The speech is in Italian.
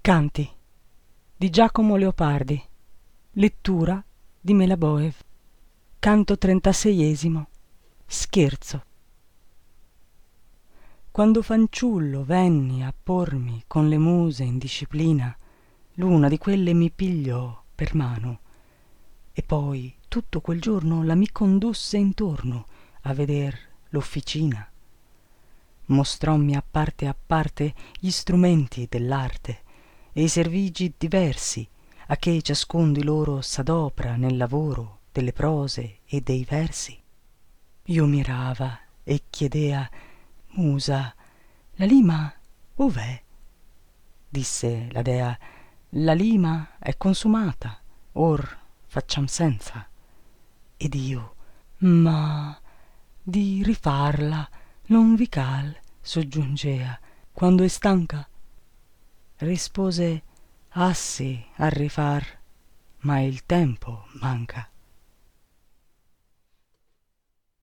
Canti di Giacomo Leopardi. Lettura di Melaboev. Canto 36. Scherzo. Quando fanciullo venni a pormi con le muse in disciplina, l'una di quelle mi pigliò per mano e poi tutto quel giorno la mi condusse intorno a veder l'officina. Mostrommi a parte gli strumenti dell'arte e i servigi diversi a che ciascun di loro s'adopra nel lavoro delle prose e dei versi. Io mirava e chiedea: musa, la lima ov'è? Disse la dea: la lima è consumata, or facciam senza. Ed io: ma di rifarla non vi cal, soggiungea, quando è stanca? Rispose: ah sì, a rifar, ma il tempo manca.